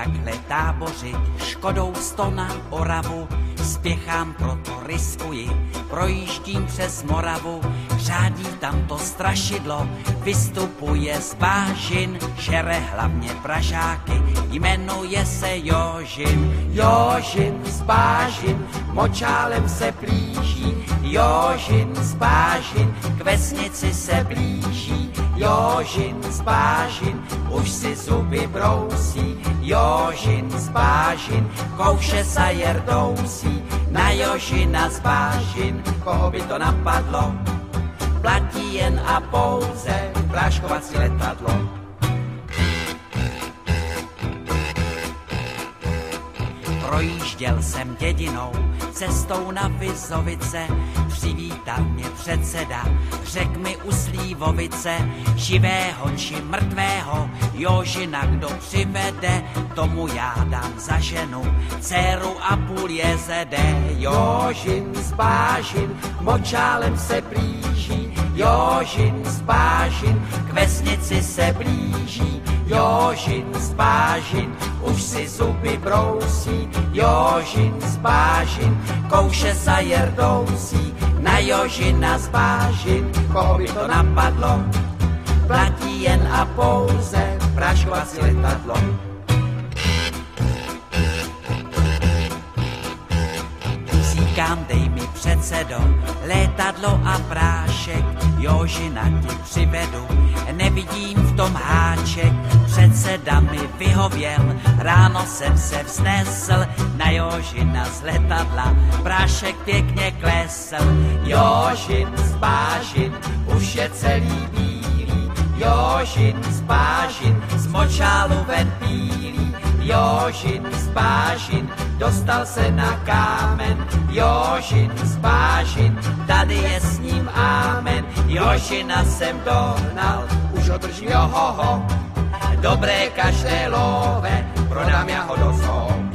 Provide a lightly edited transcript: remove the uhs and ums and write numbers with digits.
takhle tábořit, Škodou 100 na Oravu, spěchám, proto riskuji, projíždím přes Moravu, řádí tam to strašidlo, vystupuje z bážin, žere hlavně Pražáky, jmenuje se Jožin. Jožin z bážin, močálem se blíží, Jožin z bážin, k vesnici se blíží, Jožin z bážin, už si zuby brousí, Jožin z bážin, kouše sajer dousí, na Jožina z bážin, koho by to napadlo, platí jen a pouze práškovací letadlo. Projížděl jsem dědinou, cestou na Vizovice, přivítal mě předseda, řek mi u Slívovice, živého či mrtvého, Jožina kdo přivede, tomu já dám za ženu, dceru a půl jezede. Jožin z bážin, močálem se blíží, Jožin z bážin, k vesnici se blíží, Jožin z bážin, už si zuby brousí, Jožin z bážin, kouše sajer dousí, na Jožina z bážin, koho by to napadlo, platí jen a pouze práškovací letadlo. Říkám, dej mi předsedo, letadlo a prášek, Jožina ti přivedu, nevidím v tom háček, předseda mi vyhověl, ráno jsem se vznesl, na Jožina z letadla, prášek pěkně klesl. Jožin z bážin, už je celý bílý, Jožin z bážin, z močálu ven bílý, Jožin z bážin, dostal se na kámen, Jožin z bážin, tady je s ním amen, Jožina jsem dohnal, už ho držím, johoho, dobré kaštelové, prodám já ho do zoo.